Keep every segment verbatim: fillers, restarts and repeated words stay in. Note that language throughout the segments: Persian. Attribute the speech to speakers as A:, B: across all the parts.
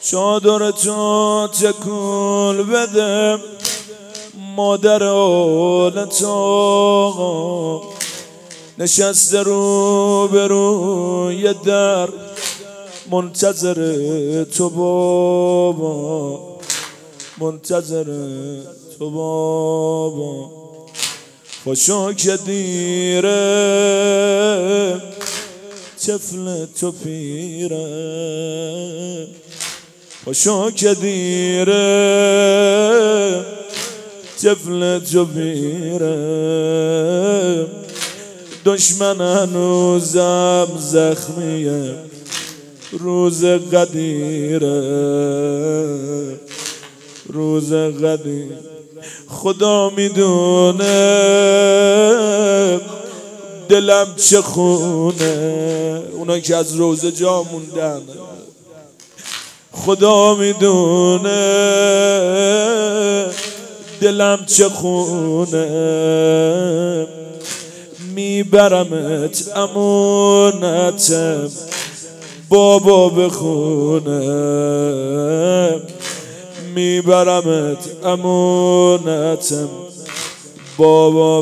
A: چادر تو تکون بده مادر آل تو نشسته رو به روی در منتظر تو بابا، منتظر تو بابا. خوشا که دیره طفل تو پیره، خوشا که دیره طفل تو پیره. دشمن هنوزم زخمیه روز قدیره، روز قدیر. خدا میدونه دلم چه خونه، اونا که از روزه جا موندن. خدا میدونه دلم چه خونه، میبرمت امانتم بابا بخونه، میبرمت امانتم بابا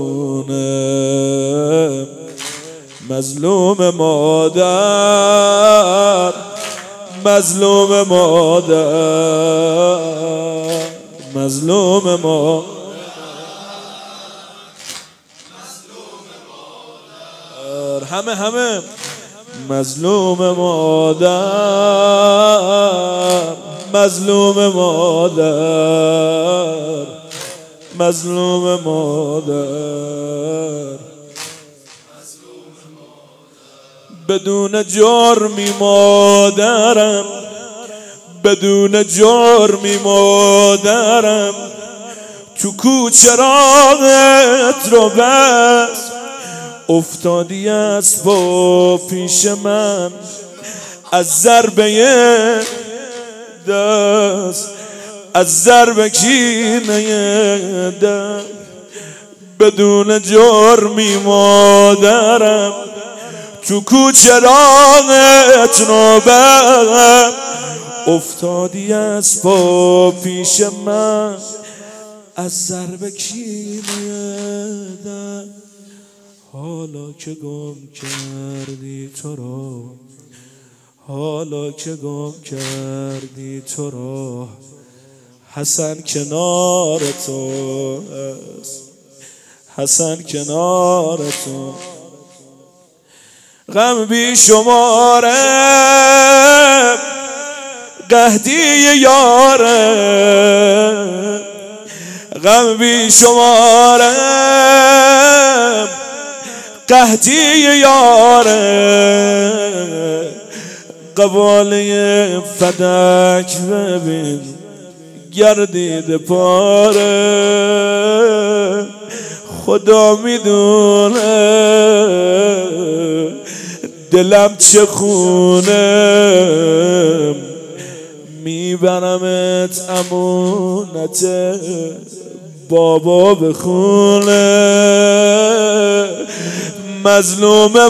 A: بخونه. مظلوم مادر، مظلوم مادر، مظلوم مادر، همه همه مظلوم مادر، مظلوم مادر، مظلوم مادر. بدون جرمی مادرم، بدون جرمی مادرم تو کوچه راهت رو بس افتادی از پا پیش من، از ضربه دست، از ضربه کینه دست. بدون جرمی مادرم تو کوچه راهت رو بس افتادی از پا پیش من، از ضربه کینه دست. حالا که گم کردی تو را، حالا که گم کردی تو را، حسن کنار تو است، حسن کنار تو. غم بی شماره قحطی یاره، غم بی شماره قحطی یاره. قباله فدک ببین گردید پاره، خدا میدونه دلم چه خونه، میبرمت امانت بابا بخونه. مظلوم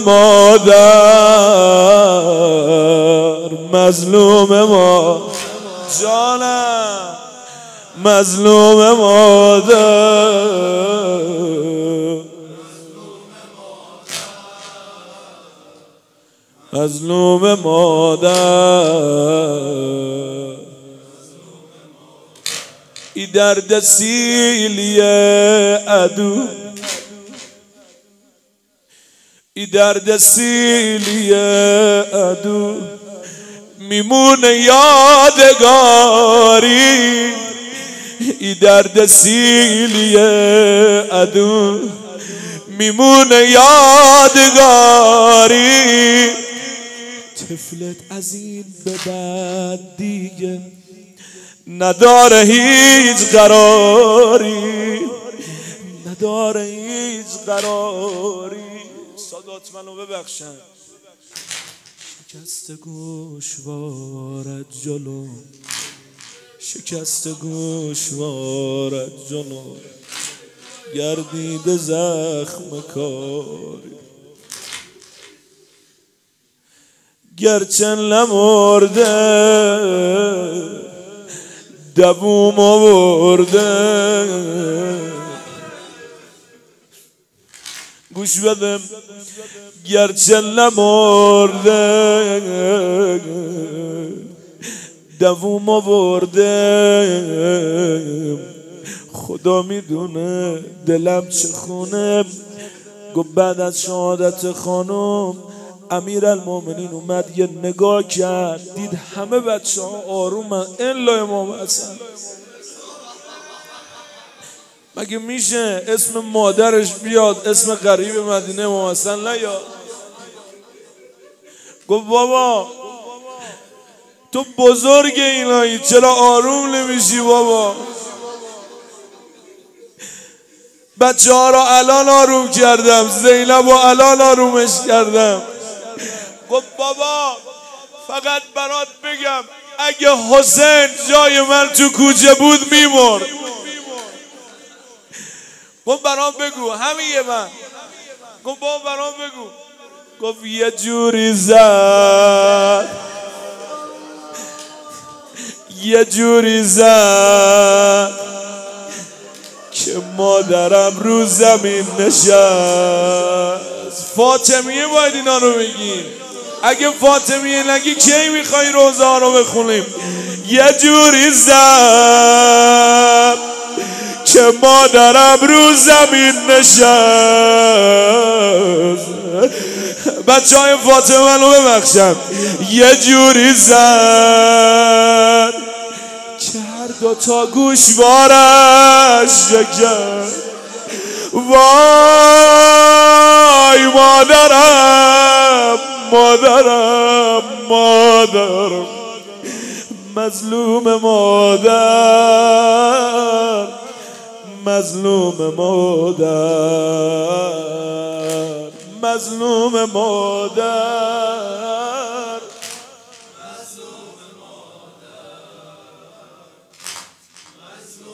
A: مادر، مظلوم مادر جانم، مظلوم مادر، مظلوم مادر. ای درد سیلی عدو، ای درد سیلی عدو میمونه یادگاری، ای درد سیلی عدو میمونه یادگاری. طفلت از این به بعد دیگه نداره هیچ قراری، نداره هیچ قراری. سادات منو ببخشن. شکست گوشوارت جلو، شکست گوشوارت جلو گردیده زخم کاری. گرچه نمرده دووم آورده. گوش بدم گرچه نمرده دووم آورده. خدا میدونه دلم چه خونه. گفت بعد از شهادت خانم امیرالمومنین اومد یه نگاه کرد، دید همه بچه ها آرومن الا امام حسن. مگه میشه اسم مادرش بیاد اسم غریب مدینه امام حسن نیاد؟ گفت بابا تو بزرگ اینایی چرا آروم نمیشی بابا؟ بچه ها را الان آروم کردم، زینب و الان آرومش کردم. گفت بابا فقط برات بگم اگه حسین جای من تو کوچه بود میمرد. گفت برام بگو همین من. گفت بابا برام بگو. گفت یه جوری زد یه جوری زد که مادرم رو زمین نشست. فاطمیه باید اینا رو بگیم. اگه فاطمیه نگی کی میخوای روزه ها رو بخونیم؟ یه جوری زد که مادرم رو زمین نشست. بچه های فاطمه منو ببخشن. یه جوری زد که هر دوتا گوشوارش شکست. وای مادرم مادرم مادرم مظلوم مادر مظلوم مادر مظلوم مادر.